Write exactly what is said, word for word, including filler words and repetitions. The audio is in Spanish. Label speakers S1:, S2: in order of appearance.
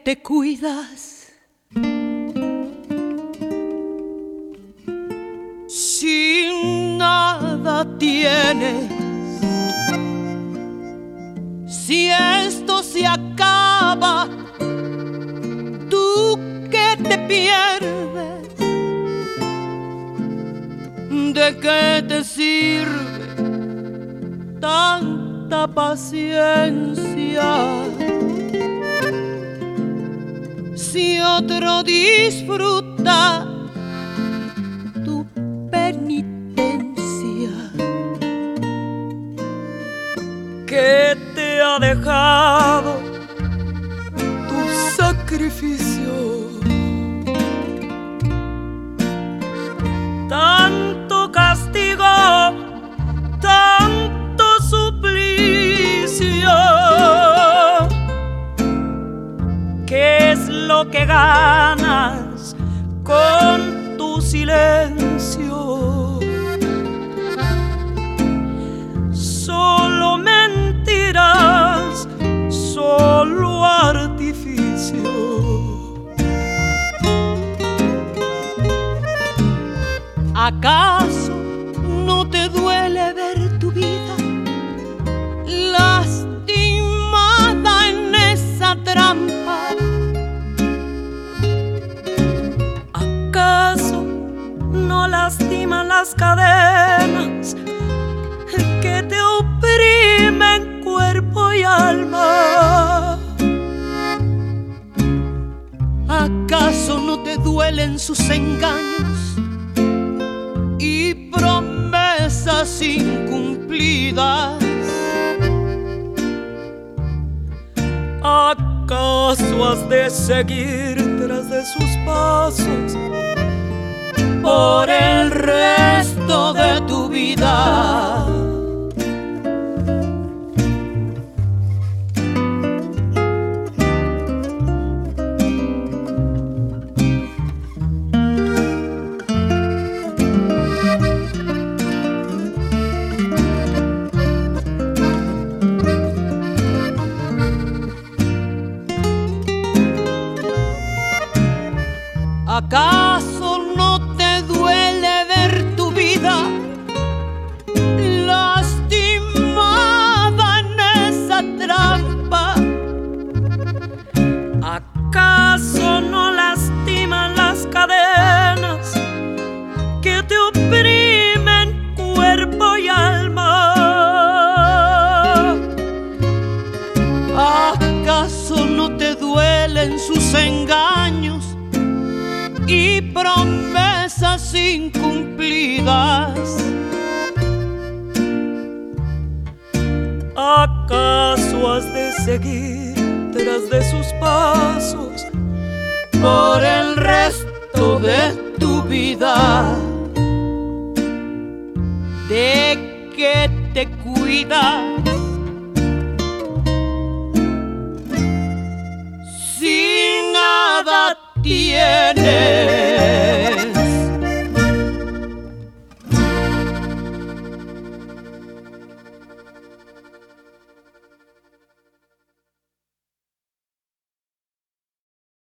S1: te cuidas? Si nada tienes, si esto se acaba, tú que te pierdes, ¿de qué te sirve tanta paciencia? Si otro disfruta tu penitencia, ¿qué te ha dejado tu sacrificio? Tanto castigo, tanto suplicio. ¿Qué es lo que ganas con tu silencio? Solo mentiras, solo artificio. ¿Acaso no te duele ver tu vida lastimada en esa trampa? ¿Acaso no lastiman las cadenas que te oprimen cuerpo y alma? ¿Acaso no te duelen sus engaños y promesas incumplidas? ¿Acaso has de seguir tras de sus pasos por el resto de tu vida? ¿Acaso no te duele ver tu vida lastimada en esa trampa? ¿Acaso no lastiman las cadenas que te oprimen cuerpo y alma? ¿Acaso no te duelen sus engaños y promesas incumplidas? ¿Acaso has de seguir tras de sus pasos por el resto de tu vida? ¿De qué te cuidas? Si nada tienes,